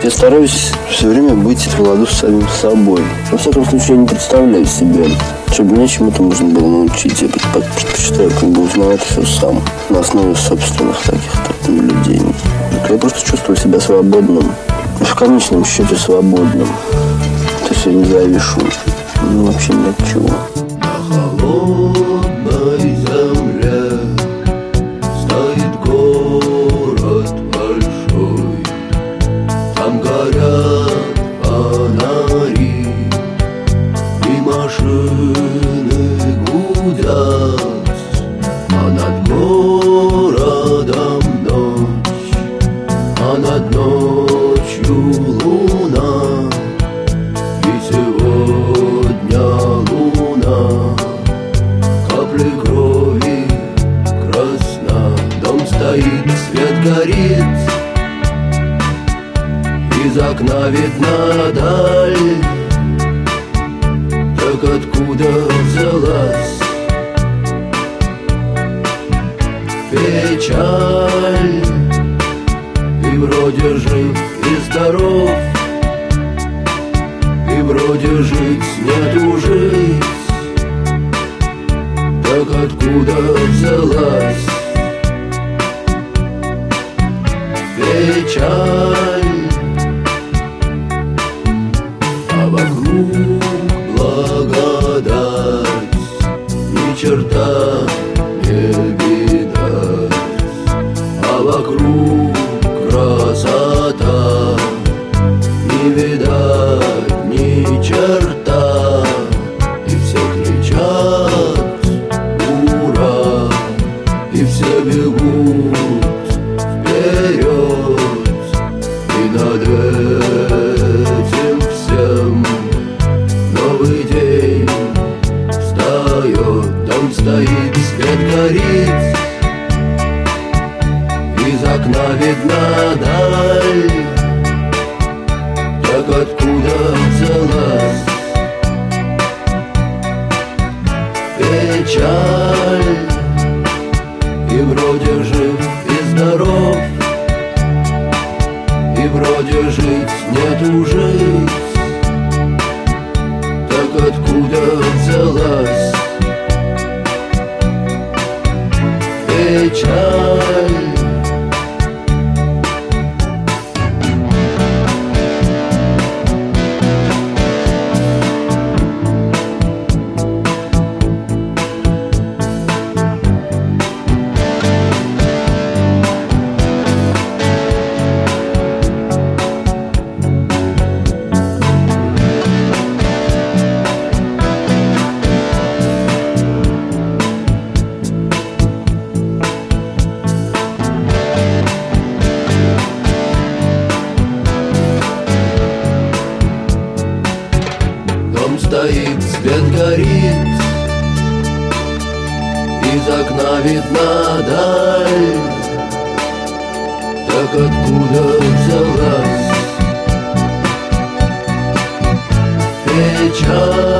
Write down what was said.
Я стараюсь все время быть в ладу с самим собой. Во всяком случае, я не представляю себе, чтобы меня чему-то можно было научить. Я предпочитаю узнавать все сам, на основе собственных таких наблюдений. Я просто чувствую себя свободным. В конечном счете свободным. То есть я не завишу вообще ни от чего. На холодной земле стоит город большой. Там горят фонари, и машины гудят, а над городом ночь, а над ночью луна. И сегодня луна, капли крови красна. Дом стоит, свет горит, из окна видна даль. Так откуда взялась печаль? И вроде жив и здоров, и вроде жить нету жить. Так откуда взялась печаль? А вокруг благодать, ни черта не видать. А вокруг красота, не видать ни черта. И все кричат ура, и все бегут вперед. И над этим всем новый день встает. Дом стоит, свет горит, из окна видна даль. Так откуда взялась печаль? И вроде жив и здоров, и вроде жить нету жить. Так откуда взялась печаль? Стоит, свет горит, из окна видна даль. Так откуда взялась печаль?